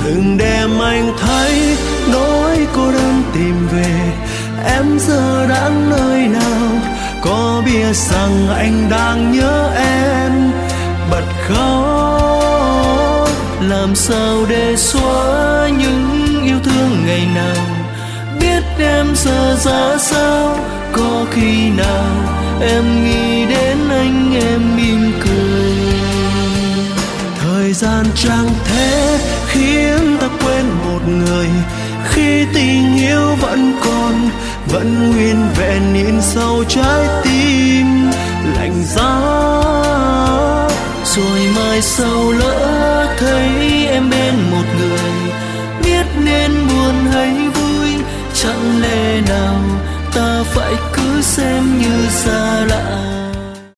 đừng đem anh thấy nỗi cô đơn tìm về. Em giờ đang nơi nào, có biết rằng anh đang nhớ em. Bật khóc làm sao để xóa những yêu thương ngày nào. Biết em giờ ra sao, có khi nào em nghĩ đến anh em mỉm cười. Thời gian chẳng thế khiến ta quên một người, khi tình yêu vẫn còn, vẫn nguyên vẹn in sâu trái tim. Lạnh giá rồi mai sau lỡ thấy em bên một người, biết nên buồn hay vui. Chẳng lẽ nào ta phải cứ xem như xa lạ.